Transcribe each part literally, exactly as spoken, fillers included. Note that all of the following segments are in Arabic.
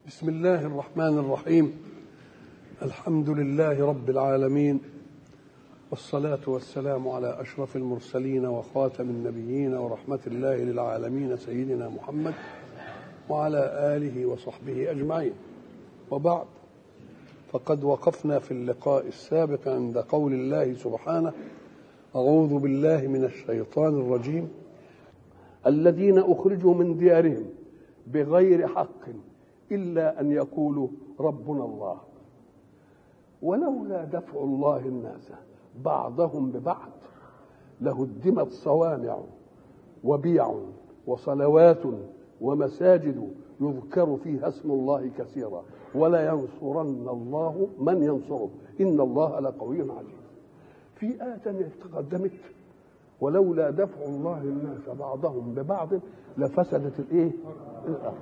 بسم الله الرحمن الرحيم. الحمد لله رب العالمين، والصلاة والسلام على أشرف المرسلين وخاتم النبيين ورحمة الله للعالمين سيدنا محمد وعلى آله وصحبه أجمعين. وبعد، فقد وقفنا في اللقاء السابق عند قول الله سبحانه: أعوذ بالله من الشيطان الرجيم: الذين أخرجوا من ديارهم بغير حق إلا أن يقولوا ربنا الله ولولا دفع الله الناس بعضهم ببعض لهدمت صوامع وبيع وصلوات ومساجد يذكر فيها اسم الله كثيرا ولا ينصرن الله من ينصره إن الله لقوي عزيز. في آية تقدمت: ولولا دفع الله الناس بعضهم ببعض لفسدت الايه؟ الارض.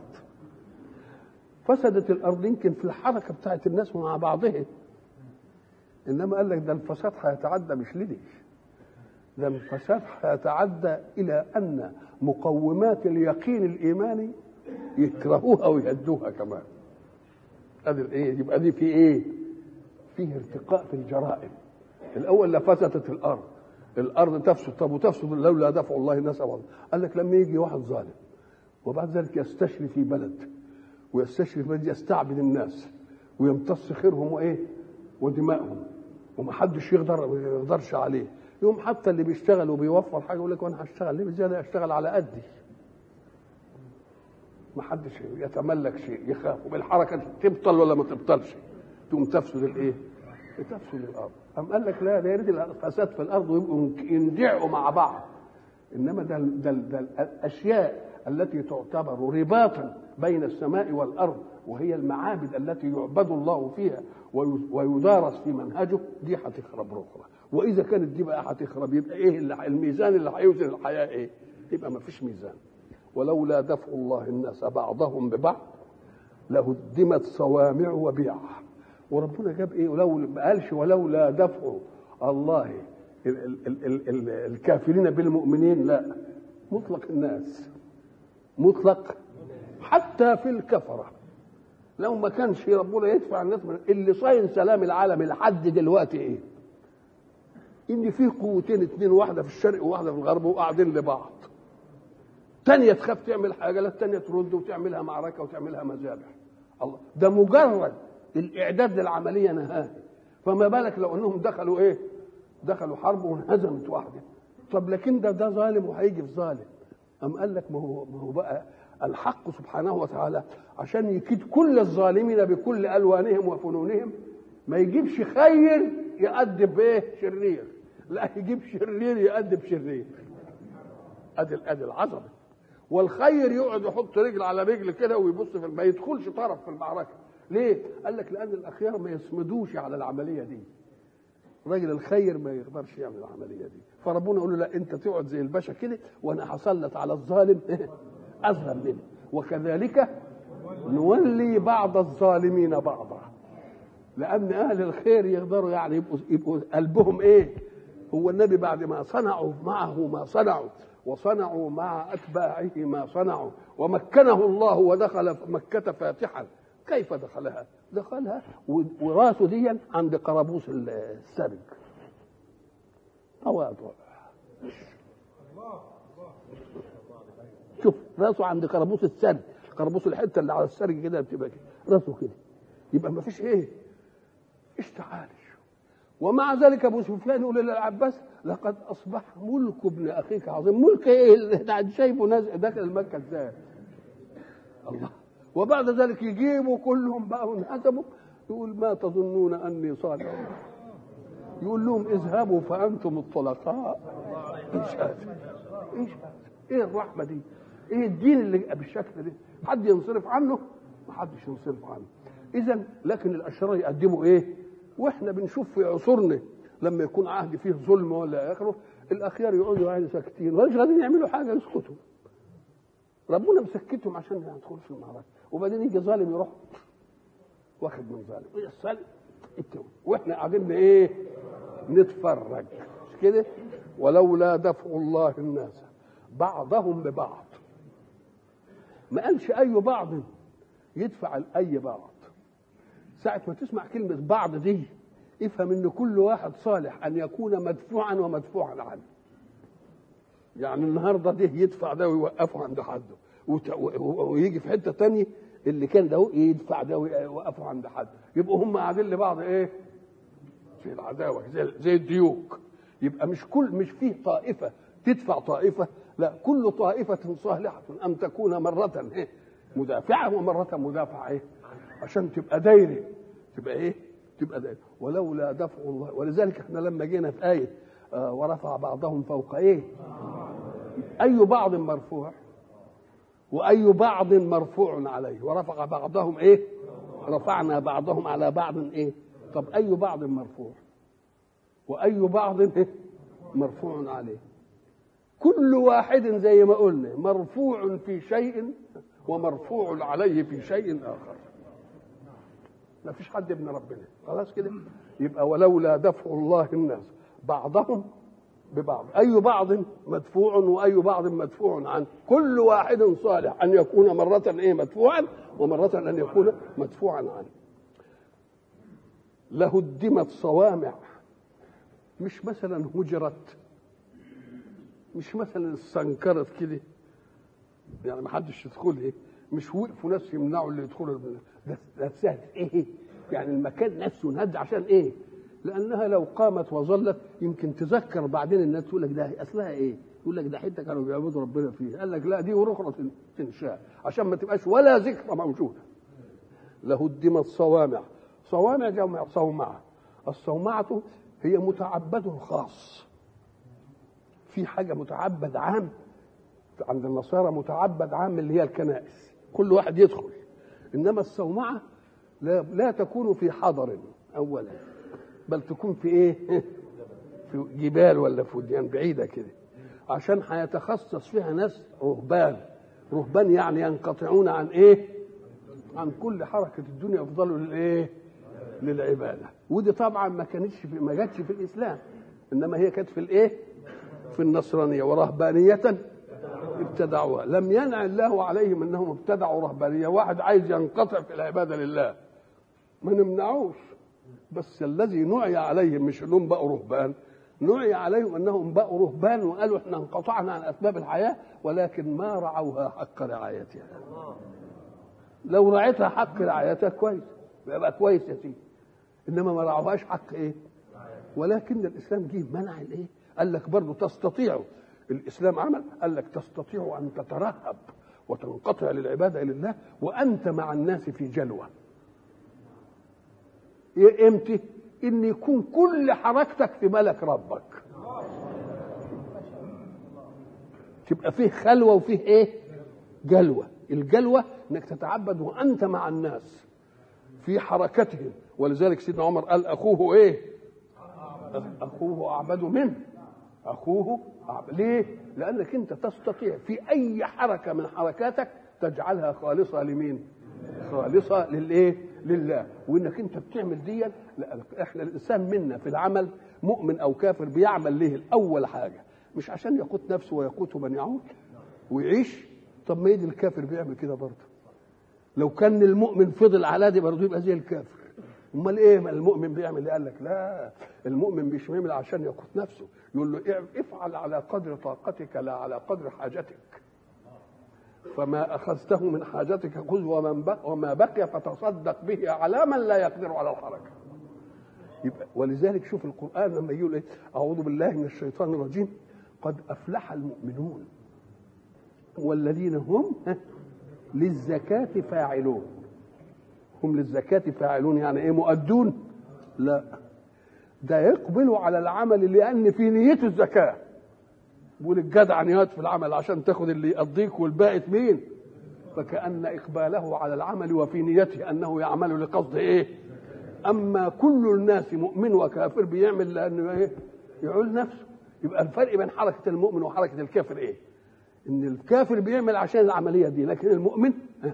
فسدت الارض يمكن في الحركه بتاعت الناس مع بعضها، انما قال لك ده الفساد هيتعدى مش لدي، ده الفساد هيتعدى الى ان مقومات اليقين الايماني يكرهوها ويهدوها كمان. ادي الايه؟ يبقى دي في ايه؟ فيه ارتقاء في الجرائم. الاول لفسدت الارض، الارض تفسد. طب وتفسد لولا دفع الله الناس بعض. قال لك لما يجي واحد ظالم وبعد ذلك يستشري في بلد ويستشري في بلد يستعبد الناس ويمتص خيرهم وايه ودمائهم ومحدش يقدر ما يقدرش عليه، يوم حتى اللي بيشتغل وبيوفر حاجه يقول لك وانا هشتغل ليه بزياده؟ اشتغل على قدي. محدش يتملك شيء، يخاف بالحركه تبطل ولا ما تبطلش، تقوم تفسد الايه؟ تفسد الارض. أم قال لك لا، ده يريد الفساد في الارض ويبقوا يندعوا مع بعض. انما ده, ده, ده الاشياء التي تعتبر رباطا بين السماء والارض وهي المعابد التي يعبد الله فيها ويدارس في منهجه، دي هتخرب اخرى. واذا كانت دي بقى هتخرب يبقى ايه الميزان اللي هيوزن الحياه؟ ايه؟ يبقى ما فيش ميزان. ولولا دفع الله الناس بعضهم ببعض لهدمت صوامع وبيع. وربنا جاب ايه؟ ولو ما قالش ولولا دفع الله ال ال ال ال ال الكافرين بالمؤمنين، لا، مطلق الناس، مطلق حتى في الكفره. لو ما كانش ربنا يدفع الناس من اللي صاين سلام العالم لحد دلوقتي ايه؟ ان في قوتين اتنين، واحده في الشرق وواحده في الغرب وقاعدين لبعض، تانية تخاف تعمل حاجه لا التانية ترد وتعملها معركه وتعملها مذابح. الله، ده مجرد الاعداد للعمليه نهائي، فما بالك لو انهم دخلوا ايه؟ دخلوا حرب وانهزمت واحده. طب لكن ده ده ظالم وهيجي في ظالم. ام قال لك ما هو ما هو بقى الحق سبحانه وتعالى عشان يكيد كل الظالمين بكل الوانهم وفنونهم، ما يجيبش خير يؤدب بايه؟ شرير، لا، يجيب شرير يؤدب شرير. ادي ادي العظمه. والخير يقعد يحط رجل على رجل كده ويبص في، ما يدخلش طرف في المعركه. ليه؟ قال لك لان الاخيار ما يصمدوش على العمليه دي. راجل الخير ما يقدرش يعمل العمليه دي، فربنا يقول له لا، انت تقعد زي الباشا كده وانا هسلط على الظالم اظلم منه، وكذلك نولي بعض الظالمين بعضا. لان اهل الخير يقدروا يعني يبقوا, يبقوا قلبهم ايه؟ هو النبي بعد ما صنعوا معه ما صنعوا وصنعوا مع اتباعه ما صنعوا ومكنه الله ودخل مكة فاتحا، كيف دخلها؟ دخلها وراسه دي عند قرابوس السرج، تواضع. شوف راسه عند قرابوس السرج، قرابوس الحته اللي على السرج كده بتبقى كده راسه كده، يبقى ما فيش ايه؟ ايش تعالش. ومع ذلك ابو سفيان يقول للعباس: لقد اصبح ملك ابن اخيك عظيم. ملك ايه اللي شايفه نازل داخل مكه ازاي؟ الله. وبعد ذلك يجيبوا كلهم بقى وانهزموا، يقول: ما تظنون اني صالح؟ يقول لهم: اذهبوا فانتم الطلقاء. ايش هذا؟ ايش هذا؟ ايه الرحمه دي؟ ايه الدين اللي بالشكل ده؟ حد ينصرف عنه؟ ما حدش ينصرف عنه. اذا لكن الاشرار يقدموا ايه؟ واحنا بنشوف في عصورنا لما يكون عهد فيه ظلم ولا اخره، الاخيار يقعدوا يعني ساكتين ومش قادرين يعملوا حاجه، يسكتوا. ربنا مسكتهم عشان ما يدخلوش في المعركه، وبعدين يجي ظالم يروح واخد من ظالم السلم، واحنا قاعدين ايه؟ نتفرج، مش كده؟ ولولا دفع الله الناس بعضهم ببعض، ما قالش اي بعض يدفع اي بعض. ساعه ما تسمع كلمه بعض دي افهم ان كل واحد صالح ان يكون مدفوعا ومدفوعا عنه. يعني النهارده ده يدفع ده ويوقفه عند حده، ويجي في حته تانية اللي كان ده يدفع ده ويوقفه عند حد، يبقوا هم قاعدين لبعض ايه؟ في العداوه زي زي الديوك. يبقى مش كل مش فيه طائفه تدفع طائفه، لا، كل طائفه صالحه ان تكون مره ايه؟ مدافعه ومره مدافعه ايه؟ عشان تبقى دايره، تبقى ايه؟ تبقى دايره. ولولا دفع الله، ولذلك احنا لما جينا في ايه آه ورفع بعضهم فوق ايه؟ اي بعض مرفوع واي بعض مرفوع عليه، ورفع بعضهم ايه؟ رفعنا بعضهم على بعض ايه؟ طب اي بعض مرفوع واي بعض ايه؟ مرفوع عليه. كل واحد زي ما قلنا مرفوع في شيء ومرفوع عليه في شيء اخر. ما فيش حد ابن ربنا، خلاص كده. يبقى ولولا دفع الله الناس بعضهم ببعض، اي بعض مدفوع واي بعض مدفوع عنه، كل واحد صالح ان يكون مره ايه؟ مدفوعا، ومره ان يكون مدفوعا عنه. لهدمت صوامع، مش مثلا هجرت، مش مثلا استنكرت كده يعني ما حدش يدخلها، مش وقفوا ناس يمنعوا اللي يدخلوا، ده ده سهل ايه؟ يعني المكان نفسه نهد عشان ايه؟ لانها لو قامت وظلت يمكن تذكر بعدين الناس تقول لك ده اصلها ايه؟ يقول لك ده حته كانوا بيعبدوا ربنا فيها، قال لك لا دي ورخرة تنشاء عشان ما تبقاش ولا ذكرى موجوده. لهدمت صوامع، صوامع جمع صومعه، الصومعه هي متعبد خاص. في حاجه متعبد عام عند النصارى، متعبد عام اللي هي الكنائس، كل واحد يدخل. انما الصومعه لا, لا تكون في حضر اولا، بل تكون في ايه؟ في جبال ولا في وديان بعيده كده، عشان هيتخصص فيها ناس رهبان. رهبان يعني ينقطعون عن ايه؟ عن كل حركه الدنيا، يفضلوا للايه؟ للعباده. ودي طبعا ما كانتش في ما جاتش في الاسلام، انما هي كانت في الايه؟ في النصرانيه. ورهبانيه ابتدعوها، لم ينع الله عليهم انهم ابتدعوا رهبانيه. واحد عايز ينقطع في العباده لله ما نمنعوش، بس الذي نعي عليهم مش انهم بقوا رهبان، نعي عليهم انهم بقوا رهبان وقالوا احنا انقطعنا عن اسباب الحياه، ولكن ما رعوها حق رعايتها. لو رعيتها حق رعايتها كويس يبقى كويس يا سيدي، انما ما رعوهاش حق ايه؟ ولكن الاسلام جه منع الايه؟ قال لك برضه تستطيعوا، الاسلام عمل قال لك تستطيع ان تترهب وتنقطع للعباده لله وانت مع الناس في جلوه. ايه امتى؟ ان يكون كل حركتك في ملك ربك، تبقى فيه خلوه وفيه ايه؟ جلوه. الجلوه انك تتعبد وانت مع الناس في حركتهم. ولذلك سيدنا عمر قال اخوه ايه؟ اخوه اعبد منه، اخوه أعبد. ليه؟ لانك انت تستطيع في اي حركه من حركاتك تجعلها خالصه لمين؟ خالصه للايه؟ لله. وانك انت بتعمل دي، احنا الانسان منا في العمل مؤمن او كافر بيعمل ليه الاول حاجه؟ مش عشان يقوت نفسه ويقوت من يعود ويعيش. طب ما يجي الكافر بيعمل كده برضه، لو كان المؤمن فضل على دي برضه يبقى زي الكافر. امال ايه ما المؤمن بيعمل ايه؟ قال لك لا، المؤمن مش بيعمل عشان يقوت نفسه، يقول له افعل على قدر طاقتك لا على قدر حاجتك، فما اخذته من حاجتك خذ ومن بقى وما بقي فتصدق به على من لا يقدر على الحركه. يبقى ولذلك شوف القران لما يقول ايه؟ اعوذ بالله من الشيطان الرجيم، قد افلح المؤمنون والذين هم للزكاه فاعلون. هم للزكاه فاعلون يعني ايه؟ مؤدون؟ لا، ده يقبلوا على العمل لان في نيته الزكاه. بيقول الجدع نيات في العمل عشان تاخد اللي يقضيك والباقي مين؟ فكأن إقباله على العمل وفي نيته أنه يعمل لقصد إيه؟ أما كل الناس مؤمن وكافر بيعمل لأنه إيه؟ يعول نفسه. يبقى الفرق بين حركة المؤمن وحركة الكافر إيه؟ إن الكافر بيعمل عشان العملية دي، لكن المؤمن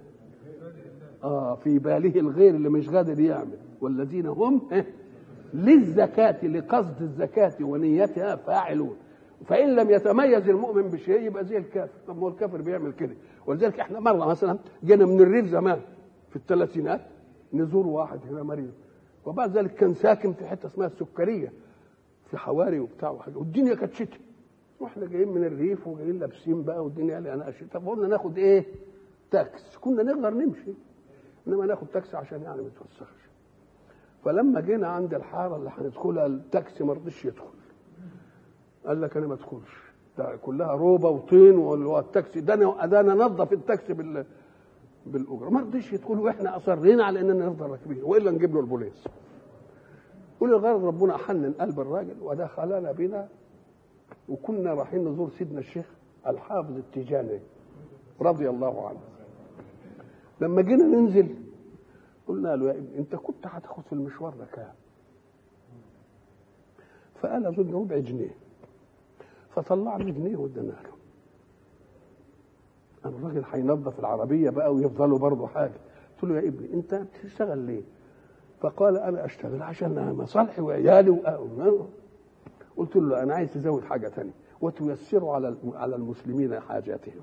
آه في باله الغير اللي مش قادر يعمل. والذين هم إيه؟ للزكاة لقصد الزكاة ونيتها فاعلون. فإن لم يتميز المؤمن بشيء يبقى زي الكافر. طب هو الكافر بيعمل كده. ولذلك احنا مرة مثلا جينا من الريف زمان في الثلاثينات نزور واحد هنا مريض، وبعد ذلك كان ساكن في حته اسمها السكريه في حواري وبتاع وحاجه، والدنيا كانت شتاء واحنا جايين من الريف وجايين لابسين بقى والدنيا قال شتاء، فقلنا ناخد ايه؟ تاكس. كنا نقدر نمشي انما ناخد تاكسي عشان يعني ما نتوسخش. فلما جينا عند الحاره اللي هندخلها التاكسي ما رضيش يدخل، قال لك انا ما ادخلش، ده كلها روبه وطين والتاكسي ده انا ده انا نظف التاكسي بال بالاجره، ما رضيش يدخل، واحنا اصرينا على اننا نفضل راكبين والا نجيب له البوليس. ولغايه ربنا حنن قلب الراجل ودخلنا بنا، وكنا رايحين نزور سيدنا الشيخ الحافظ التيجاني رضي الله عنه. لما جينا ننزل قلنا له يا ابني انت كنت هتاخد في المشوار ده كام؟ فقال اظن ربع جنيه، فطلع لي جنيه وادانا له. الراجل هينظف العربيه بقى ويفضلوا برضه حاجه. قلت له يا ابني انت بتشتغل ليه؟ فقال انا اشتغل عشان مصالحي وعيالي وأهل. قلت له انا عايز تزود حاجه ثانيه وتيسروا على على المسلمين حاجاتهم.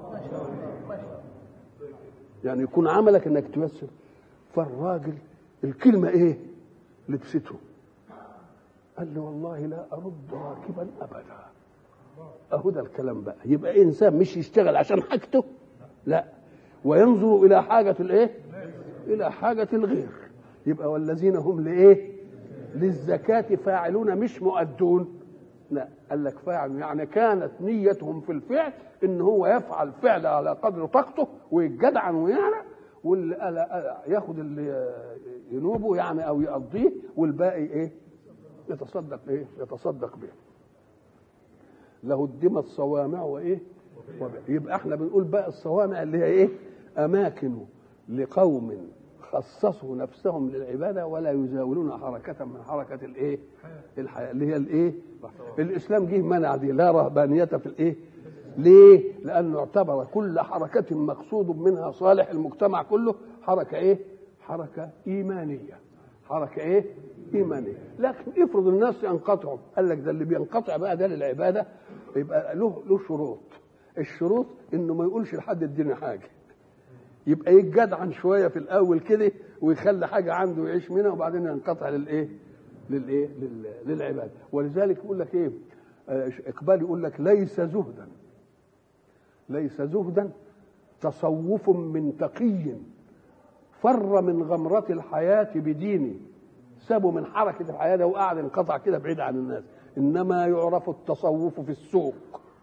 يعني يكون عملك انك تيسر. فالراجل الكلمه ايه؟ لبسته. قال لي والله لا ارد راكبا ابدا. اهو ده الكلام بقى. يبقى انسان مش يشتغل عشان حاجته، لا، وينظر الى حاجه الايه؟ الى حاجه الغير. يبقى والذين هم لايه؟ للزكاه فاعلون مش مؤدون. لا، قال لك فاعل، يعني كانت نيتهم في الفعل ان هو يفعل فعل على قدر طاقته ويتجدعن ويعرق، واللي ياخد اللي ينوبه يعني او يقضيه، والباقي ايه؟ يتصدق ايه؟ يتصدق به. له الدمى الصوامع وايه؟ يبقى احنا بنقول بقى الصوامع اللي هي ايه؟ اماكن لقوم خصصوا نفسهم للعباده ولا يزاولون حركه من حركه الايه؟ الحياه اللي هي الايه؟ الاسلام جه منع دي، لا رهبانيه في الايه؟ ليه؟ لانه اعتبر كل حركه مقصود منها صالح المجتمع كله حركه ايه؟ حركه ايمانيه. حركه ايه؟ ايمانيه. لكن افرض الناس ينقطعوا، قال لك ده اللي بينقطع بقى ده للعباده يبقى له له شروط. الشروط انه ما يقولش لحد اديني حاجه، يبقى يتجدعن شويه في الاول كده ويخلي حاجه عنده يعيش منها وبعدين ينقطع للايه؟ للايه؟ للعباده. ولذلك يقول لك ايه؟ اقبال يقول لك ليس زهدا ليس زهدا تصوف من تقي فر من غمرة الحياة بدينه. سابوا من حركة الحياة ده وقعد انقطع كده بعيد عن الناس. إنما يعرف التصوف في السوق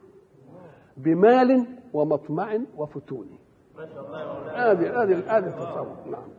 بمال ومطمع وفتون. هذه هذه هذه التصوف. نعم.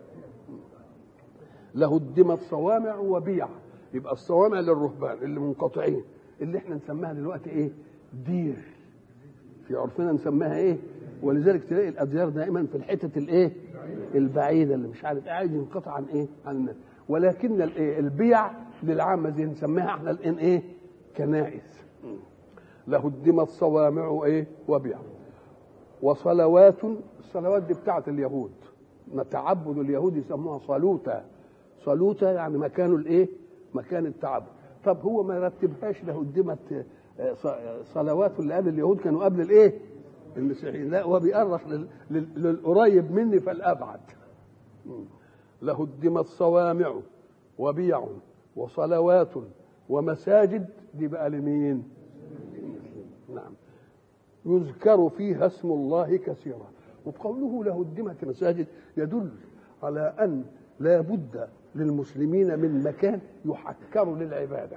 له الدمى الصوامع وبيع. يبقى الصوامع للرهبان اللي منقطعين، اللي احنا نسميها دلوقتي ايه؟ دير. في عرفنا نسميها ايه؟ ولذلك تلاقي الاديار دائما في الحتت الايه؟ البعيده اللي مش عارف قاعد ينقطع عن ايه؟ عن الناس. ولكن الايه؟ البيع للعامه زي نسميها احنا الان ايه؟ كنائس. له الدمى الصوامع ايه؟ وبيع. وصلوات. الصلوات دي بتاعت اليهود، ما تعبد اليهود يسموها صلوتا. صلوتا يعني مكان الايه؟ مكان التعبد. طب هو ما رتبهاش له الدمى صلوات اللي قبل اليهود كانوا قبل الايه؟ المسيحيين. لا، هو بيأرخ للقريب مني فالابعد. له الدمى الصوامع وبيع وصلوات ومساجد. دي بقى لمين؟ نعم. يذكر فيها اسم الله كثيرا. وقوله له الدمى مساجد يدل على ان لا بد للمسلمين من مكان يحكر للعباده.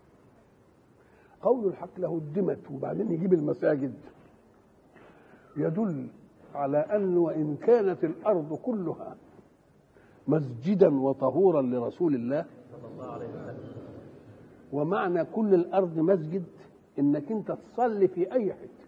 قول الحق له الدمى وبعدين يجيب المساجد يدل على أن وإن كانت الأرض كلها مسجدا وطهورا لرسول الله صلى الله عليه وسلم، ومعنى كل الأرض مسجد إنك أنت تصلي في أي حتة،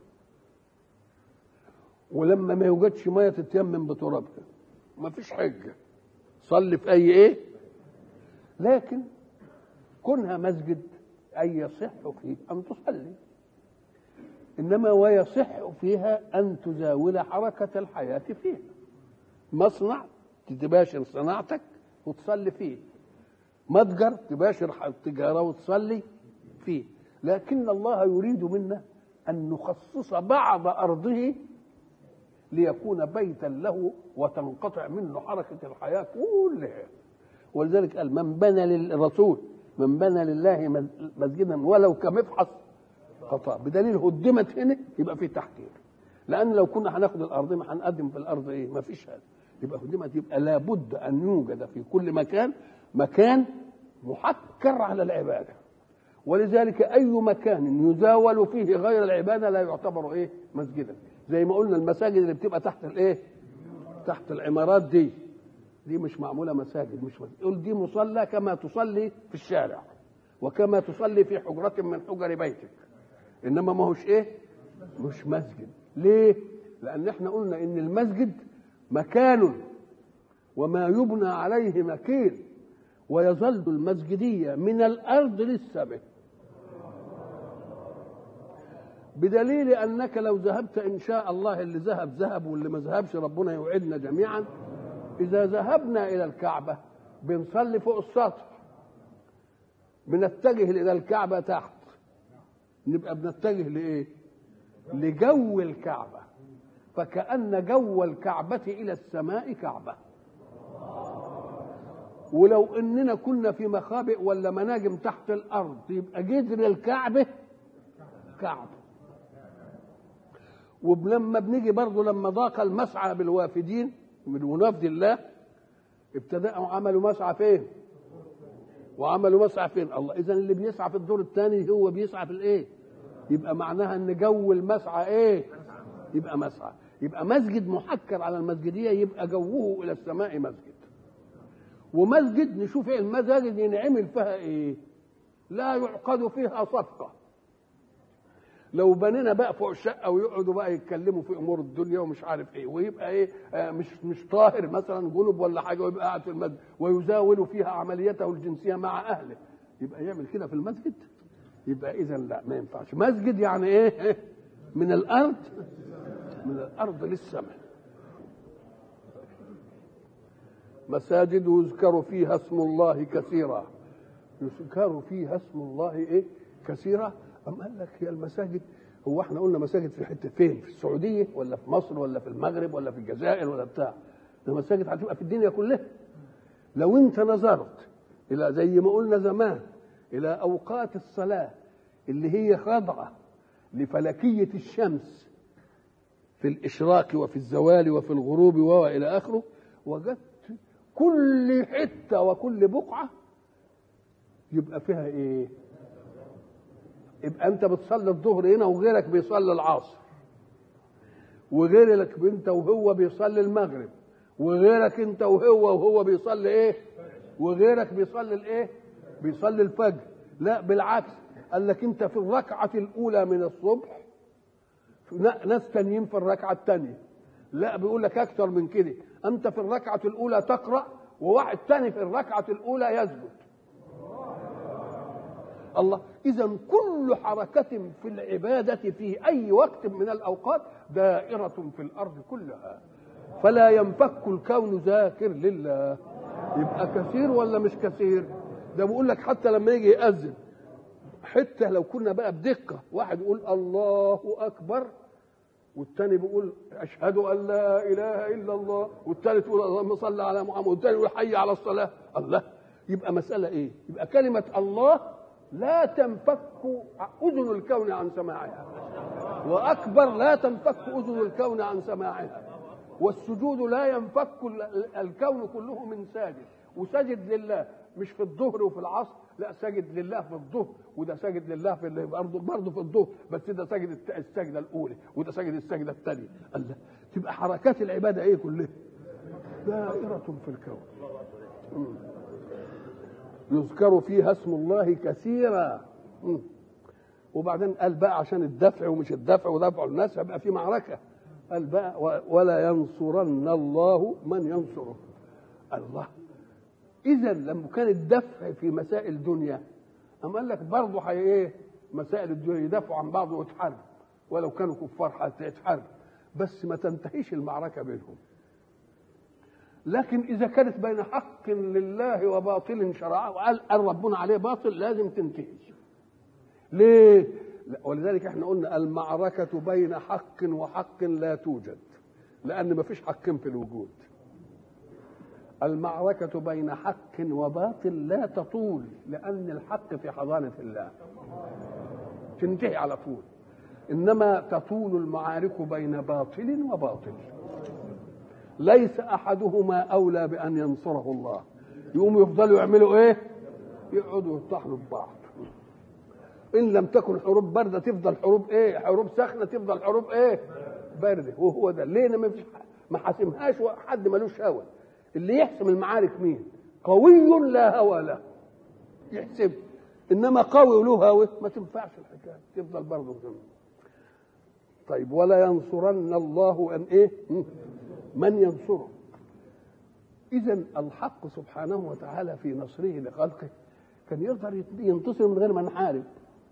ولما ما يوجدش مية تتيمم بترابها، ما فيش حجة، صلي في أي إيه. لكن كونها مسجد أي يصح فيه أن تصلي، إنما ويصح فيها أن تزاول حركة الحياة فيها. مصنع تباشر صناعتك وتصلي فيه، متجر تباشر التجارة وتصلي فيه. لكن الله يريد منا أن نخصص بعض أرضه ليكون بيتا له وتنقطع منه حركة الحياة كلها. ولذلك قال من بنى للرسول من بنى لله مسجدا ولو كمفحص خطأ، بدليل هدمت هنا يبقى في تحقير. لأن لو كنا هناخد الأرض ما هنقدم في الأرض إيه؟ ما فيش هذا. يبقى هدمت، يبقى لابد أن يوجد في كل مكان مكان محكر على العبادة. ولذلك أي مكان يزاول فيه غير العبادة لا يعتبر إيه؟ مسجدا. زي ما قلنا المساجد اللي بتبقى تحت الإيه؟ تحت العمارات دي دي مش معمولة مساجد، مش مسجد. يقول دي مصلى كما تصلي في الشارع وكما تصلي في حجرة من حجر بيتك، إنما ما هوش إيه؟ مش مسجد. ليه؟ لأن احنا قلنا إن المسجد مكان وما يبنى عليه مكين، ويظل المسجدية من الأرض للسماء، بدليل أنك لو ذهبت إن شاء الله، اللي ذهب ذهب واللي ما ذهبش ربنا يوعدنا جميعا، إذا ذهبنا إلى الكعبة بنصلي فوق السطح، بنتجه إلى الكعبة تحت، نبقى بنتجه لإيه؟ لجو الكعبة، فكأن جو الكعبة إلى السماء كعبة. ولو إننا كنا في مخابئ ولا مناجم تحت الأرض يبقى جدر الكعبة كعبة. ولما بنيجي برضه لما ضاق المسعى بالوافدين من وفد الله ابتدأوا عملوا مسعى فين؟ وعملوا مسعى فين؟ الله. إذن اللي بيسعى في الدور الثاني هو بيسعى في الإيه؟ يبقى معناها إن جو المسعى إيه؟ يبقى مسعى. يبقى مسجد محكر على المسجدية يبقى جوه إلى السماء مسجد. ومسجد نشوف إيه المساجد ينعمل فيها إيه؟ لا يعقد فيها صفقة. لو بنينا بقى فوق الشقه ويقعدوا بقى يتكلموا في امور الدنيا ومش عارف ايه، ويبقى ايه آه مش مش طاهر مثلا جنب ولا حاجه، ويبقى قاعد في المسجد ويزاول فيها عمليته الجنسيه مع اهله، يبقى يعمل كده في المسجد؟ يبقى اذا لا، ما ينفعش. مسجد يعني ايه؟ من الارض من الارض للسماء. مساجد يذكر فيها اسم الله كثيرا، يذكر فيها اسم الله ايه؟ كثيرا. أم قال لك هي المساجد، هو احنا قلنا مساجد في حته فين؟ في السعوديه ولا في مصر ولا في المغرب ولا في الجزائر ولا بتاع؟ ده مساجد هتبقى في الدنيا كلها. لو انت نظرت الى زي ما قلنا زمان الى اوقات الصلاه اللي هي خاضعه لفلكيه الشمس في الاشراق وفي الزوال وفي الغروب والى اخره، وجدت كل حته وكل بقعه يبقى فيها ايه؟ يبقى انت بتصلي الظهر هنا وغيرك بيصلي العصر، وغيرك انت وهو بيصلي المغرب، وغيرك انت وهو وهو بيصلي ايه؟ وغيرك بيصلي الايه؟ بيصلي الفجر. لا بالعكس، قال لك انت في الركعه الاولى من الصبح، ناس تانيين في الركعه الثانيه. لا بيقول لك اكثر من كده، انت في الركعه الاولى تقرا وواحد ثاني في الركعه الاولى يسجد. الله. إذا كل حركة في العبادة في أي وقت من الأوقات دائرة في الأرض كلها، فلا ينفك الكون ذاكر لله. يبقى كثير ولا مش كثير؟ ده بقول لك حتى لما يجي يأذن حتى لو كنا بقى بدقة، واحد يقول الله أكبر والتاني بيقول أشهد أن لا إله إلا الله، والتالت يقول اللهم صل على محمد، والتاني يقول حي على الصلاة. الله. يبقى مسألة إيه؟ يبقى كلمة الله لا تنفك أذن الكون عن سماعها، وأكبر لا تنفك أذن الكون عن سماعها، والسجود لا ينفك الكون كله من ساجد. وسجد لله مش في الظهر وفي العصر، لا سجد لله في الظهر، وده سجد لله في برضه برضه في الظهر، بس ده سجد السجده الاولى وده سجد السجده الثانيه. الله. تبقى حركات العباده ايه كلها؟ دائره في الكون. يذكر فيها اسم الله كثيرا. وبعدين قال بقى عشان الدفع ومش الدفع ودفع الناس هيبقى في معركه، قال بقى ولا ينصرن الله من ينصره. الله. اذا لما كان الدفع في مسائل الدنيا، اما قال لك برضه هي ايه؟ مسائل الدنيا يدافعوا عن بعض ويتحاربوا، ولو كانوا كفار حتى يتحاربوا، بس ما تنتهيش المعركه بينهم. لكن اذا كانت بين حق لله وباطل شرعه وقال ربنا عليه باطل لازم تنتهي. ليه؟ ولذلك احنا قلنا المعركه بين حق وحق لا توجد، لأن مفيش حقين في الوجود. المعركة بين حق وباطل لا تطول، لأن الحق في حضانة الله تنتهي على طول، إنما تطول المعارك بين باطل وباطل. ليس أحدهما أولى بأن ينصره الله، يقوموا يفضلوا يعملوا إيه؟ يقعدوا يطحنوا ببعض. إن لم تكن حروب باردة تفضل حروب إيه؟ حروب ساخنة تفضل حروب إيه؟ باردة. وهو ده ليه ما فيش ما حاسمهاش حد ملوش هوى. اللي يحسم المعارك مين؟ قوي لا هوى له يحسب، انما قوي وله هوى ما تنفعش الحكايه، تفضل برضه. طيب ولا ينصرن الله ان ايه؟ من ينصره. اذا الحق سبحانه وتعالى في نصره لخلقه كان يقدر ينتصر من غير ما نحارب،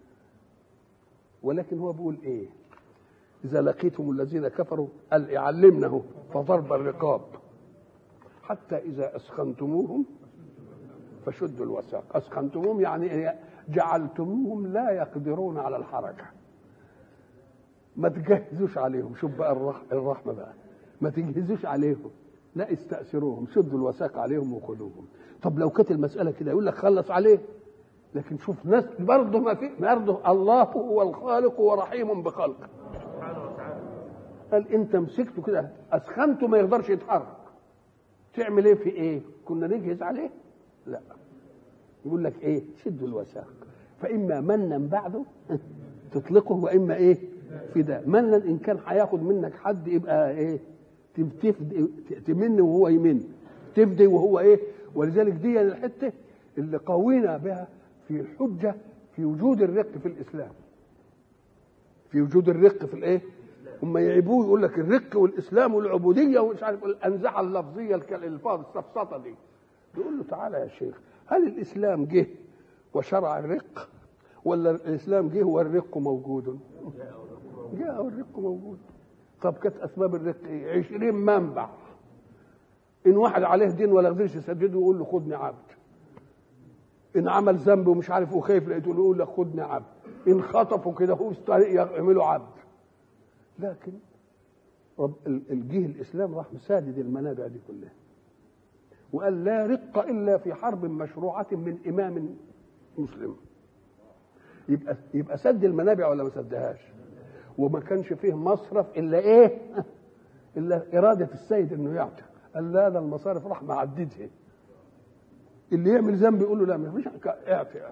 ولكن هو بيقول ايه؟ اذا لقيتم الذين كفروا قال يعلمنه فضرب الرقاب حتى إذا أسخنتموهم فشدوا الوثاق. أسخنتموهم يعني جعلتموهم لا يقدرون على الحركة، ما تجهزوش عليهم. شوف بقى الرحمة بقى، ما تجهزوش عليهم، لا استأثروهم، شدوا الوثاق عليهم وخذوهم. طب لو كانت المسألة كده يقول لك خلص عليه، لكن شوف ناس برضه ما في برضه الله هو الخالق ورحيم بخلقه. قال انت مسكته كده اسخنته ما يقدرش يتحرك، تعمل ايه في ايه؟ كنا نجهز عليه؟ لا، يقول لك ايه؟ شدوا الوثاق، فاما منا بعده تطلقه واما ايه؟ فداء. منا ان كان هياخد منك حد يبقى ايه؟ تفدي تمن وهو يمن، تفدي وهو ايه؟ ولذلك دي الحته اللي قوينا بها في الحجه في وجود الرق في الاسلام، في وجود الرق في الايه؟ هم يعيبوه يقول لك الرق والاسلام والعبوديه ومش عارف الانزعه اللفظيه الالفاظ السفسطه دي. يقول له تعالى يا شيخ، هل الاسلام جه وشرع الرق ولا الاسلام جه والرق موجود؟ جاء والرق موجود. طب كانت اسباب الرق ايه؟ عشرين منبع. ان واحد عليه دين ولا قدرش يسدده يقول له خدني عبد. ان عمل ذنب ومش عارف وخايف لقيته يقول له خدني عبد. ان خطفوا كده هو في الطريق يعملوا عبد. لكن رب الجيه الاسلام راح مسادد المنابع دي كلها وقال لا رق الا في حرب مشروعه من امام مسلم. يبقى يبقى سد المنابع ولا ما سدهاش؟ وما كانش فيه مصرف الا ايه؟ الا اراده السيد انه يعتق. قال لا، ده المصارف راح معددها. اللي يعمل ذنب يقول له لا مش اعتق،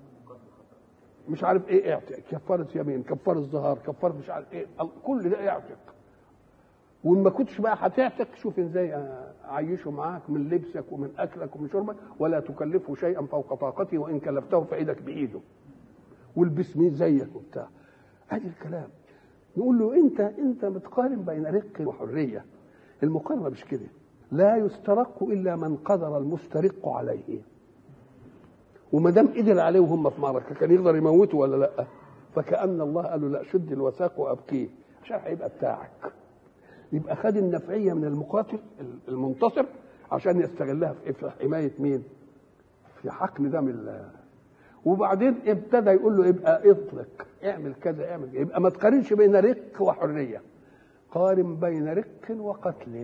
مش عارف ايه اعتق، كفاره يمين، كفاره ظهار، كفاره مش عارف ايه، كل ده اعتق. وان ما كنتش بقى هتعتق شوف ازاي اعيشه معاك من لبسك ومن اكلك ومن شربك، ولا تكلفه شيئا فوق طاقته وان كلفته فايدك بايده، والبس مين زيك وبتاع. ادي الكلام. نقول له انت انت بتقارن بين رق وحريه. المقارنه مش كده. لا يسترق الا من قدر المسترق عليه. وما دام قدر عليه وهم في معركه كان يقدر يموته ولا لا؟ فكأن الله قال له لا، شد الوثاق وابكيه عشان هيبقى بتاعك. يبقى خد النفعيه من المقاتل المنتصر عشان يستغلها في حمايه مين؟ في حقن دم الله. وبعدين ابتدى يقول له يبقى اطلق، اعمل كذا اعمل كذا. يبقى ما تقارنش بين رق وحريه، قارن بين رق وقتل.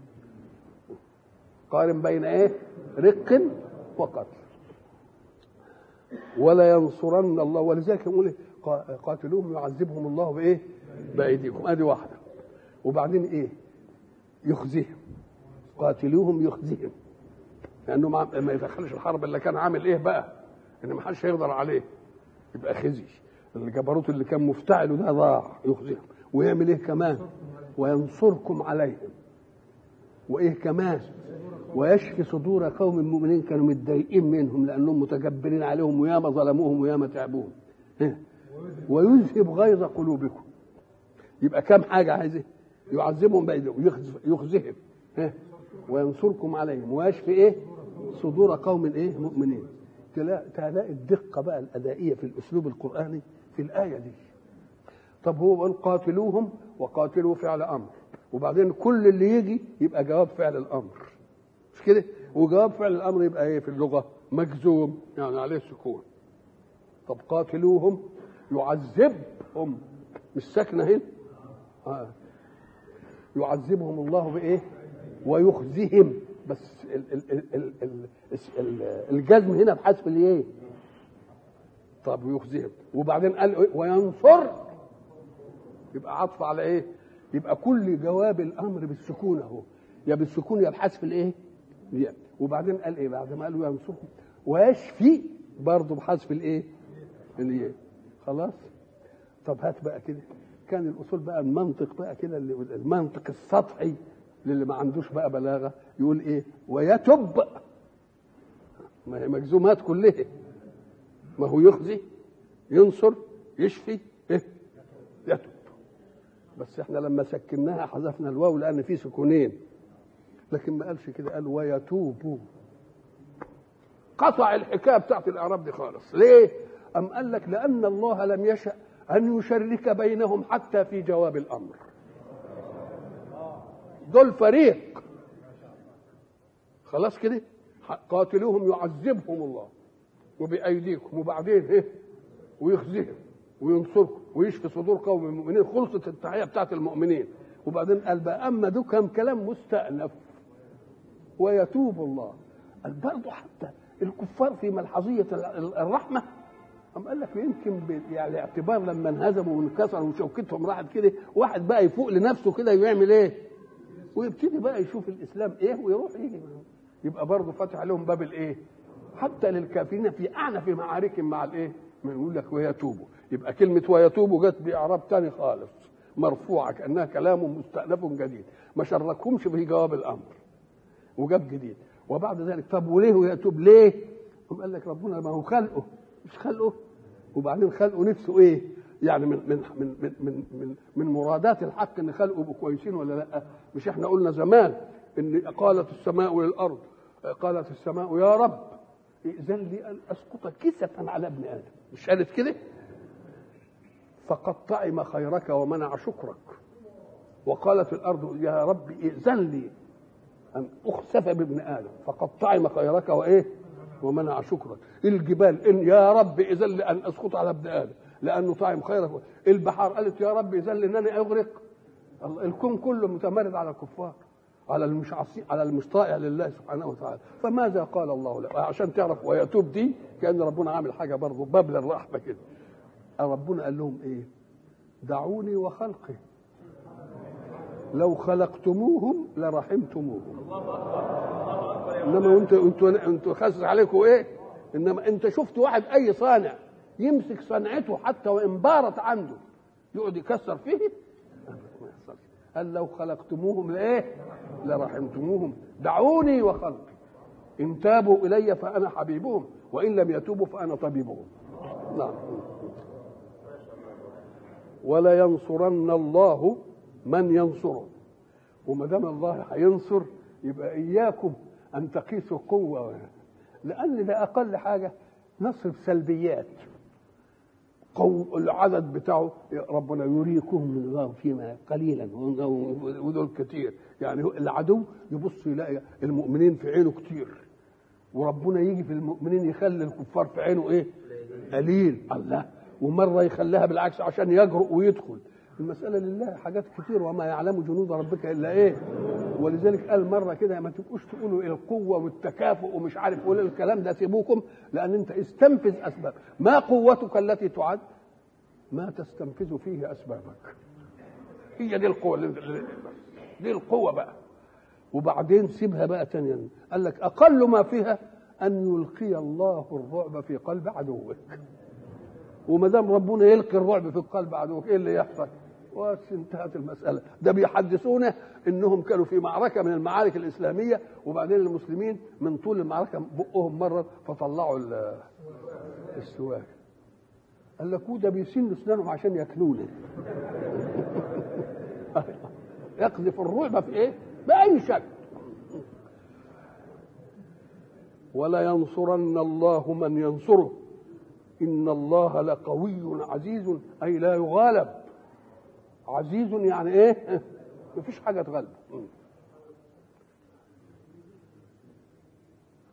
قارن بين ايه؟ رق وقتل. ولا ينصرن الله. ولذلك يقول قاتلوهم يعذبهم الله بايه؟ بايديكم. ادي واحده. وبعدين ايه؟ يخزيهم. قاتلوهم يخزيهم، لانه ما يدخلش الحرب اللي كان عامل ايه بقى؟ ان ما حدش هيقدر عليه، يبقى خزي. الجبروت اللي كان مفتعله ده ضاع، يخزيهم. ويعمل ايه كمان؟ وينصركم عليهم. وايه كمان؟ ويشفي صدور قوم المؤمنين كانوا متضايقين منهم لانهم متجبرين عليهم وياما ظلموهم وياما تعبوهم. ويذهب غيظ قلوبكم. يبقى كم حاجه عايزه؟ يعذبهم بايديهم، يخزيهم، وينصركم عليهم، ويشفي ايه؟ صدور قوم ايه؟ مؤمنين. تلاقي الدقه بقى الادائيه في الاسلوب القراني في الايه دي. طب هو بيقول قاتلوهم، وقاتلوا فعل امر، وبعدين كل اللي يجي يبقى جواب فعل الامر، مش كده؟ وجواب فعل الامر يبقى ايه في اللغه؟ مجزوم، يعني عليه سكون. طب قاتلوهم يعذبهم، مش ساكنه هنا. آه. يعذبهم الله بايه؟ ويخزيهم. بس ال ال ال ال ال ال الجزم هنا بحذف الايه؟ طب ويخزيهم، وبعدين قال وينصر، يبقى عطف على ايه؟ يبقى كل جواب الامر بالسكون اهو، يا بالسكون يا بحذف الايه؟ وبعدين قال ايه بعد ما قال وينصرهم؟ ويشفي برضه بحذف الايه؟ الايه؟ خلاص. طب هات بقى كده، كان الاصول بقى المنطق بقى كده، المنطق السطحي اللي ما عندوش بقى بلاغه، يقول ايه؟ ويتب، ما هي مجزومات كلها، ما هو يخزي ينصر يشفي ايه؟ يتب. بس احنا لما سكناها حذفنا الواو لان في سكونين، لكن ما قالش كده، قال ويتوب. قطع الحكايه بتاعت الاعراب دي خالص. ليه؟ ام قال لك لان الله لم يشأ ان يشرك بينهم حتى في جواب الامر. دول فريق خلاص كده، قاتلوهم يعذبهم الله وبأيديكم، وبعدين ايه؟ ويخزيهم وينصركم ويشفي صدور قوم المؤمنين. خلصت التحيه بتاعت المؤمنين. وبعدين قال بقى اما دول كم كلام مستأنف، ويتوب الله. قال برضه حتى الكفار في ملحظيه الرحمه، أم قال لك يمكن يعني اعتبار لما انهزموا وانكسروا وشوكتهم راحت كده، واحد بقى يفوق لنفسه كده يعمل ايه؟ ويبتدي بقى يشوف الاسلام ايه ويروح ايه، يبقى برضه فتح لهم باب الايه؟ حتى للكافرين في اعنف معاركهم مع الايه؟ من يقول لك ويتوبوا. يبقى كلمه ويتوبوا جت باعراب ثاني خالص، مرفوعه كانها كلام مستأنف جديد، ما شركهمش في جواب الامر وجاب جديد. وبعد ذلك طب وليه ويتوب ليه؟ هم قال لك ربنا ما هو خلقه، مش خلقه، وبعدين خلقه نفسه ايه؟ يعني من من من من من من, من مرادات الحق ان خلقه يبقوا كويسين ولا لا؟ مش احنا قلنا زمان ان قالت السماء للارض، قالت السماء يا رب ائذن لي ان اسقط كسفا على ابن ادم، مش قالت كده؟ فقد طعم خيرك ومنع شكرك. وقالت الارض يا رب ائذن لي ان اخسف بابن ادم، فقد طعم خيرك وايه؟ ومنع شكرك. الجبال ان يا رب ائذن لي ان اسقط على ابن ادم لانه طعم خيرك. البحار قالت يا رب ائذن لي انني اغرق. الكون كله متمرد على الكفار، على المش على المش طائع لله سبحانه وتعالى. فماذا قال الله له؟ عشان تعرف ويتوب دي كان ربنا عامل حاجه برضه باب للرحمه كده. ربنا قال لهم ايه؟ دعوني وخلقي لو خلقتموهم لرحمتموهم. انما انتوا انتوا انتوا خاسس عليكم ايه؟ انما انت شفت واحد اي صانع يمسك صنعته حتى وان بارت عنده يقعد يكسر فيه؟ ما يحصلش. قال لو خلقتموهم لايه؟ لرحمتموهم. دعوني وخلقي ان تابوا الي فانا حبيبهم وان لم يتوبوا فانا طبيبهم. نعم. ولا ينصرن الله من ينصره. وما دام الله هينصر يبقى اياكم ان تقيسوا قوه، لان ده اقل حاجه نصر بسلبيات. قو العدد بتاعه ربنا يريكم من الله فيما قليلا ودول كتير، يعني العدو يبص يلاقي المؤمنين في عينه كتير، وربنا يجي في المؤمنين يخلي الكفار في عينه ايه؟ قليل. الله. ومره يخليها بالعكس عشان يجرؤ ويدخل. المسألة لله حاجات كتير، وما يعلم جنود ربك إلا إيه. ولذلك قال مرة كده ما تبقوش تقولوا القوة والتكافؤ ومش عارف ولا الكلام ده، سيبوكم، لأن أنت استنفذ أسباب. ما قوتك التي تعد؟ ما تستنفذ فيه أسبابك. هي دي القوة، دي القوة بقى. وبعدين سيبها بقى تانيا. قال لك أقل ما فيها أن يلقي الله الرعب في قلب عدوك. وما دام ربنا يلقي الرعب في قلب عدوك ايه اللي يحصل؟ وانتهت المسألة. ده بيحدثونا انهم كانوا في معركة من المعارك الإسلامية، وبعدين المسلمين من طول المعركة بقهم مرة فطلعوا السواك. قال لك ده بيسنوا اسنانهم عشان ياكلونا. يقذف الرعب في ايه؟ بأي شكل. ولا ينصرن الله من ينصره إن الله لقوي عزيز، أي لا يغالب. عزيز يعني إيه؟ مفيش حاجة تغلب.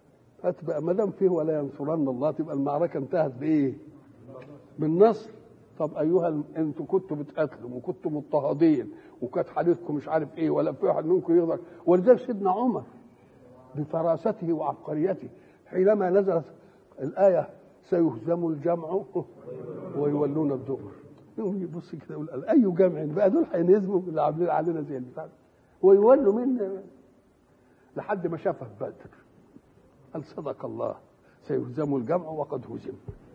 هتبقى ما دام فيه ولا ينصرن الله تبقى المعركة انتهت بإيه؟ بالنصر. طب ايها ال... انتوا كنتوا بتقاتلوا وكنتوا مضطهدين وكانت حالتكم مش عارف ايه، ولا في واحد منكم يقدر. ولذلك سيدنا عمر بفراسته وعبقريته حينما نزلت الايه سيهزم الجمع ويولون الدبر، يقوم يبص كده يقول اي جمع بقى دول هينهزموا اللي عاملين علينا زي البتاع ويولوا منا، لحد ما شافها في بدر قال صدق الله سيهزم الجمع وقد هزم.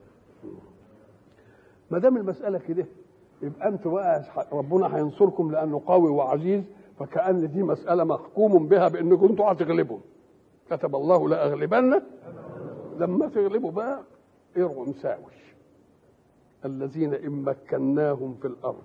ما دام المساله كده يبقى انتوا بقى ربنا هينصركم لانه قوي وعزيز، فكأن دي مساله محكوم بها بانكم انتوا هتغلبوا. كتب الله لاغلبن. لما تغلبوا بقى ارعوا مساوش الذين ان مكناهم في الارض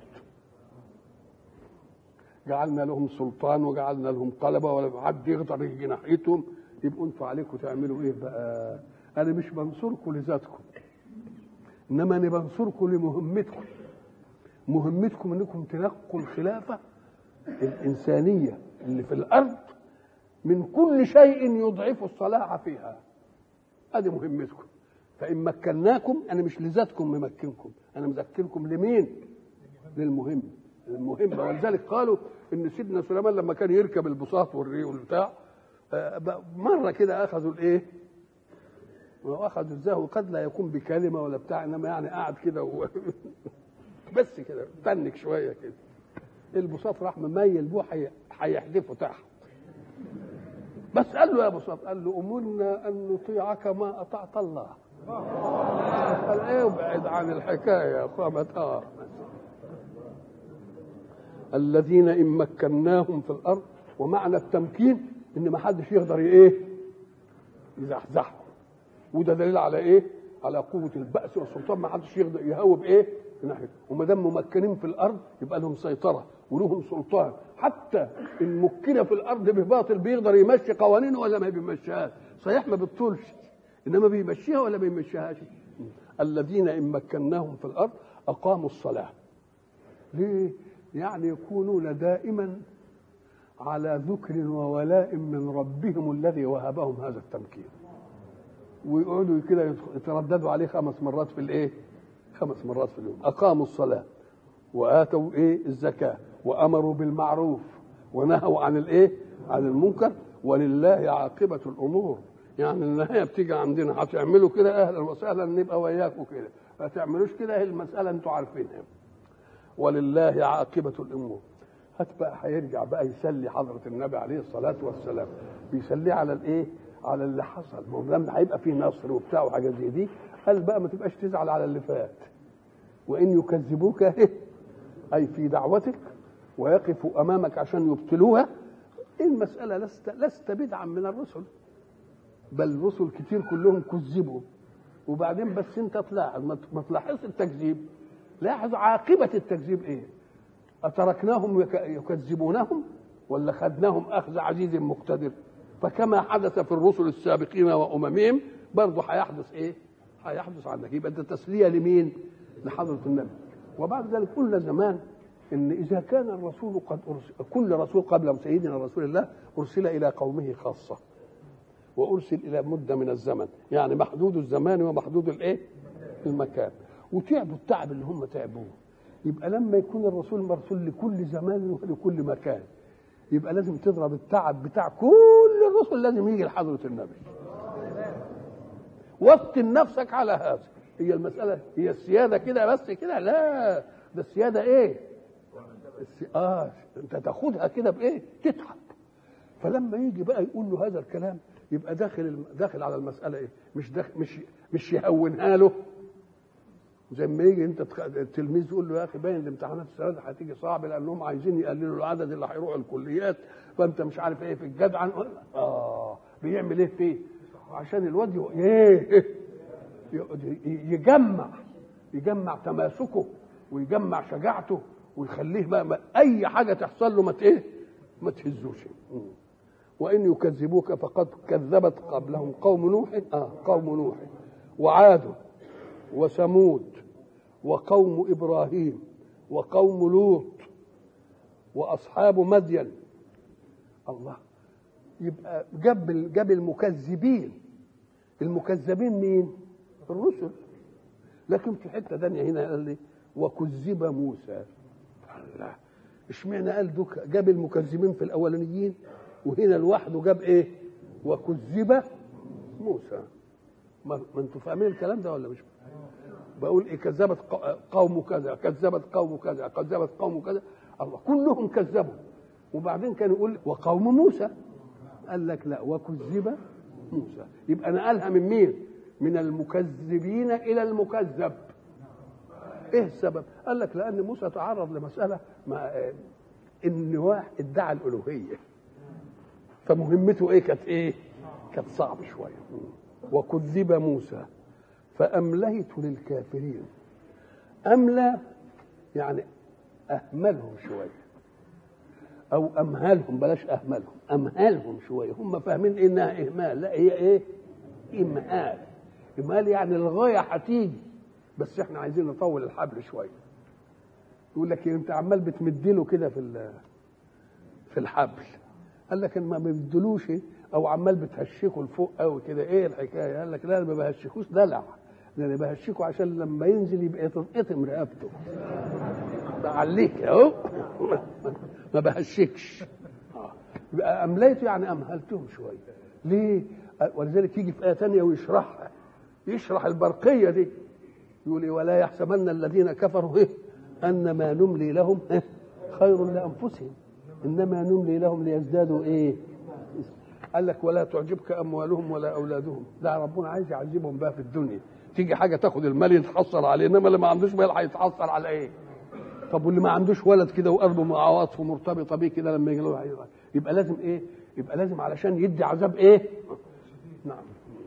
جعلنا لهم سلطان وجعلنا لهم طلبه ولا حد يقدر يجي ناحيتهم. يبقوا انتوا عليكم تعملوا ايه بقى؟ انا مش بنصركم لذاتكم، انما انا بنصركم لمهمتكم. مهمتكم انكم تنقوا الخلافه الانسانيه اللي في الارض من كل شيء يضعف الصلاح فيها. هذه مهمتكم. فان مكناكم انا مش لذاتكم ممكنكم، انا مذكركم لمين؟ للمهم المهمه. ولذلك قالوا ان سيدنا سليمان لما كان يركب البساط والريح والبتاع مره كده اخذوا الايه؟ واخذوا ازاي؟ وقد لا يكون بكلمه ولا بتاع، انما يعني قاعد كده و... بس كده تنك شويه كده البساط راح مميل بوه هيحدفه تحت. بس قال له يا بساط، قال له امرنا ان نطيعك ما اطعت الله. قال ايه ابعد عن الحكايه يا اخويا. اه الذين ان مكناهم في الارض، ومعنى التمكين ان ما حدش يقدر ايه يزحزحه. وده دليل على ايه؟ على قوه البأس والسلطان. ما حدش يقدر يهوب ايه في ناحيه. وما دام ممكنين في الارض يبقى لهم سيطره ولهم سلطان. حتى الممكنه في الارض بباطل بيقدر يمشي قوانينه ولا ما بيمشيهاش. صحيح ما بتطولش انما بيمشيها ولا ما بيمشيهاش. الذين ان مكناهم في الارض اقاموا الصلاه. ليه؟ يعني يكونون دائما على ذكر وولاء من ربهم الذي وهبهم هذا التمكين. ويقعدوا كده يترددوا عليه خمس مرات في الايه؟ خمس مرات في اليوم. اقاموا الصلاه واتوا ايه؟ الزكاه وامروا بالمعروف ونهوا عن الايه؟ عن المنكر. ولله عاقبه الامور. يعني النهايه بتيجي عندنا هتعملوا كده اهلا وسهلا نبقى وياكم كده، ما تعملوش كده. هي المساله انتوا عارفينها. ولله عاقبه الامور. هات بقى هيرجع بقى يسلي حضره النبي عليه الصلاه والسلام، بيسليه على الايه؟ على اللي حصل. ما هو لما هيبقى فيه نصر وبتاع وحاجات زي دي، قال بقى ما تبقاش تزعل على اللي فات. وان يكذبوك اي في دعوتك ويقفوا امامك عشان يبطلوها، المساله لست لست بدعا من الرسل، بل الرسل كتير كلهم كذبوا. وبعدين بس انت تلاحظ، ما تلاحظش التكذيب، لاحظ عاقبه التكذيب ايه؟ اتركناهم يكذبونهم ولا خدناهم اخذ عزيز مقتدر؟ فكما حدث في الرسل السابقين واممهم برضه هيحدث ايه؟ هيحدث عنك. يبقى ده تسليه لمين؟ لحضره النبي. وبعد ذلك قلنا زمان ان اذا كان الرسول قد أرسل، كل رسول قبل سيدنا رسول الله ارسل الى قومه خاصه، وارسل الى مده من الزمن، يعني محدود الزمان ومحدود الايه؟ المكان. وتعبوا التعب اللي هم تعبوه. يبقى لما يكون الرسول مرسول لكل زمان ولكل مكان، يبقى لازم تضرب التعب بتاع كل الرسل، لازم يجي لحضره النبي. وطن نفسك على هذا. هي المساله هي السياده كده بس كده؟ لا، ده السياده ايه؟ السي... اه انت تاخدها كده بايه؟ تتعب. فلما يجي بقى يقول له هذا الكلام يبقى داخل داخل على المساله ايه؟ مش داخل مش مش يهونها له. زي ما يجي انت التلميذ يقول له يا اخي باين الامتحانات السنه دي هتيجي صعب لانهم عايزين يقللوا العدد اللي هيروحوا الكليات، فانت مش عارف ايه في الجدعن. اه بيعمل ايه فيه؟ عشان الواد ايه؟ يجمع يجمع تماسكه ويجمع شجاعته ويخليه بقى اي حاجه تحصل له ما ايه؟ ما تهزوش. وان يكذبوك فقد كذبت قبلهم قوم نوح اه قوم نوح وعاد وثمود وقوم ابراهيم وقوم لوط واصحاب مدين. الله، يبقى جاب جاب المكذبين. المكذبين مين؟ الرسل. لكن في حته ثانيه هنا قال لي وكذب موسى. الله، اشمعنى قال دوك جاب المكذبين في الاولانيين وهنا لوحده جاب ايه؟ وكذب موسى. ما, ما انتوا فاهمين الكلام ده ولا مش؟ بقول ايه؟ كذبت قوم كذا، كذبت قوم كذا، كذبت قوم كذا، الله كلهم كذبوا. وبعدين كان يقول وقوم موسى، قال لك لا وكذب موسى. يبقى نقلها من مين؟ من المكذبين الى المكذب. ايه السبب؟ قال لك لان موسى تعرض لمساله مع ان واحد ادعى الالوهيه، فمهمته ايه؟ كانت ايه؟ كانت صعبه شويه. وكذب موسى فامليت للكافرين. املى يعني اهملهم شويه، او امهلهم، بلاش اهملهم، امهلهم شويه. هم فاهمين انها اهمال، لا هي ايه؟ امهال. امهال يعني الغايه هتيجي بس احنا عايزين نطول الحبل شويه. يقول لك انت عمال بتمدله كده في في الحبل، قال لك ان ما بيمدلوش او عمال بتهشكوا لفوق قوي كده، ايه الحكايه؟ قال لك لا انا ما بهشكوش دلع، ده انا بهشكوا عشان لما ينزل يبقى تتقطم رقبته. بعليك اهو ما بهشكش. يبقى امليته يعني امهلتهم شويه. ليه؟ ولذلك يجي في ايه ثانيه ويشرحها، يشرح البرقيه دي، يقول إيه؟ ولا يحسبن الذين كفروا إيه؟ انما نملي لهم إيه؟ خير لانفسهم انما نملي لهم ليزدادوا ايه؟ قال لك ولا تعجبك اموالهم ولا اولادهم. ده ربنا عايز يعذبهم بقى في الدنيا. تيجي حاجه تاخد المال يتحصل عليه، انما اللي ما عندوش مال هيتحصل على ايه؟ طب واللي ما عندوش ولد كده وقلبه مع عواطفه مرتبطه بيه كده، لما يجي له يبقى لازم ايه؟ يبقى لازم علشان يدي عذاب ايه؟ نعم.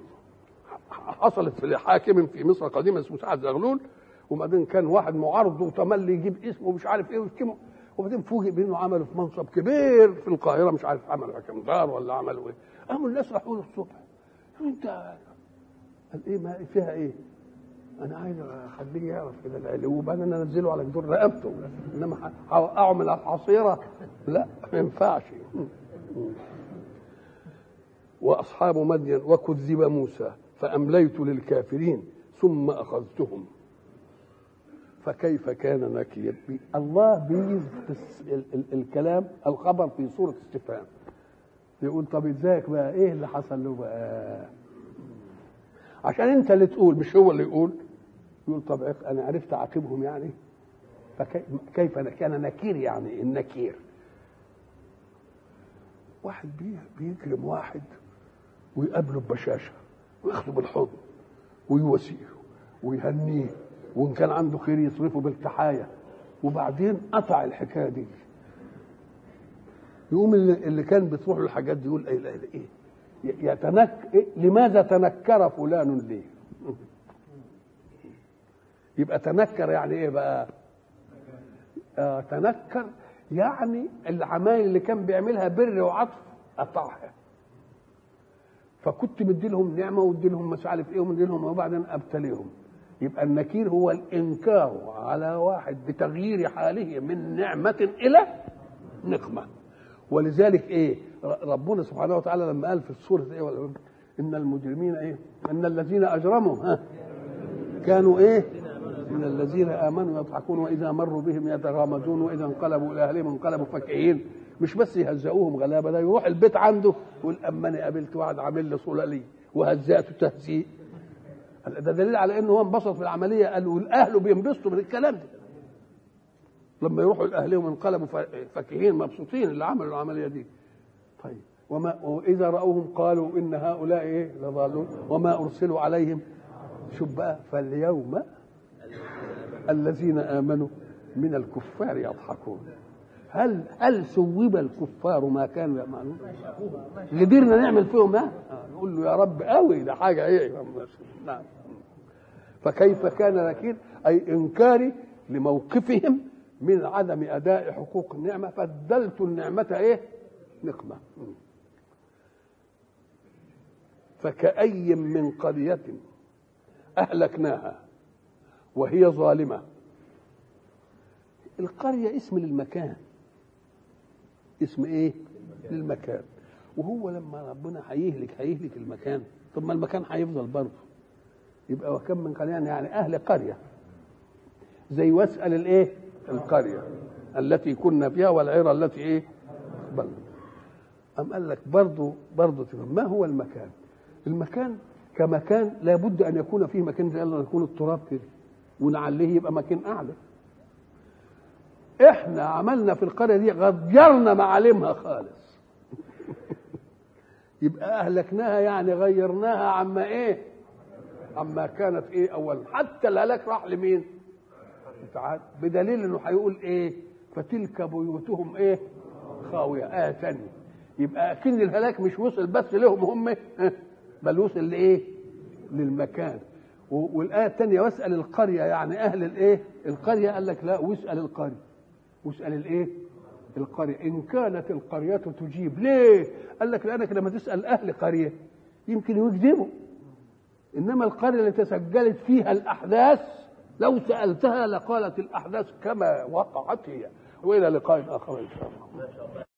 حصلت في حاكم في مصر قديما اسمه سعد زغلول، وبعدين كان واحد معارض وتملي يجيب اسمه ومش عارف ايه ويشتمه، وبعدين فوجئ بانه عمله في منصب كبير في القاهره، مش عارف عمله حكم دار ولا عمله ايه. قاموا الناس راحوا له الصبح، انت قال ايه؟ ما فيها ايه؟ انا عايز اخليه يعرف كده العلو، وبعدين انزله على جدور رقبته، انما اوقعه من الحصيره لا ما ينفعش. واصحاب مدين وكذب موسى فامليت للكافرين ثم اخذتهم فكيف كان نكير. الله بيجيز الكلام الخبر في صوره استفهام، يقول طب ازيك بقى؟ ايه اللي حصل له بقى؟ عشان انت اللي تقول مش هو اللي يقول. يقول طب انا عرفت اعاقبهم يعني. فكيف كان نكير؟ يعني النكير واحد بيكرم واحد ويقابله ببشاشه وياخده بالحضن ويواسيه ويهنيه، وان كان عنده خير يصرفه بالتحايا، وبعدين قطع الحكايه دي. يقوم اللي كان بتروح له الحاجات دي يقول ايه ايه يتنك إيه؟ لماذا تنكر فلان ليه؟ يبقى تنكر يعني ايه بقى؟ آه تنكر يعني العمايل اللي كان بيعملها بر وعطف قطعها. فكنت بدي لهم نعمه وادي لهم مش عارف ايه ومدي لهم وبعدين ابتليهم. يبقى النكير هو الانكار على واحد بتغيير حاله من نعمه الى نقمه. ولذلك ايه ربنا سبحانه وتعالى لما قال في السوره ايه ولا ان المجرمين ايه؟ ان الذين اجرموا ها كانوا ايه؟ من الذين امنوا يضحكون واذا مروا بهم يتغامزون واذا انقلبوا الى اهلهم انقلبوا فكهين. مش بس يهزئوهم غلابه، ده يروح البيت عنده يقول اما انا قابلت واحد عامل لي صلالي وهزأته تهزيء. ده دليل على انه هو انبسط في العمليه. قالوا الاهل بينبسطوا من الكلام ده لما يروحوا لاهلهم انقلبوا فكهين مبسوطين اللي عملوا العمليه دي. طيب وما واذا راوهم قالوا ان هؤلاء ايه لضالون وما ارسلوا عليهم. شوف بقى فاليوم الذين امنوا من الكفار يضحكون. هل هل ثوب الكفار ما كانوا يعملون؟ قدرنا نعمل فيهم ده؟ نقول له يا رب قوي ده حاجه ايه. نعم. فكيف كان نكير؟ اي انكاري لموقفهم من عدم اداء حقوق النعمه، فبدلت النعمه ايه؟ نقمه. فكأي من قريه اهلكناها وهي ظالمه. القريه اسم للمكان، اسم ايه؟ للمكان. وهو لما ربنا هيهلك هيهلك المكان، طب ما المكان هيفضل برضه. يبقى وكم من قريه يعني اهل قريه زي واسال الايه القريه التي كنا فيها والعيره التي ايه بل أم قال لك برضه برضه ما هو المكان؟ المكان كمكان لابد ان يكون فيه مكان زي الله يكون التراب كده ونعليه يبقى مكان اعلى. احنا عملنا في القريه دي غيرنا معالمها خالص يبقى اهلكناها يعني غيرناها عما ايه عما كانت ايه اولا. حتى الهلاك راح لمين؟ بدليل انه هيقول ايه فتلك بيوتهم ايه خاويه. اه ثانيه يبقى اكن الهلاك مش وصل بس لهم هم بل وصل لايه للمكان. والايه الثانيه واسال القريه يعني اهل الايه القريه. قال لك لا واسال القريه واسال الايه القريه ان كانت القريه تجيب. ليه؟ قال لك لانك لما تسال اهل قريه يمكن يكذبوا، انما القريه اللي تسجلت فيها الاحداث لو سالتها لقالت الاحداث كما وقعت هي. والى لقاء اخر ان شاء الله.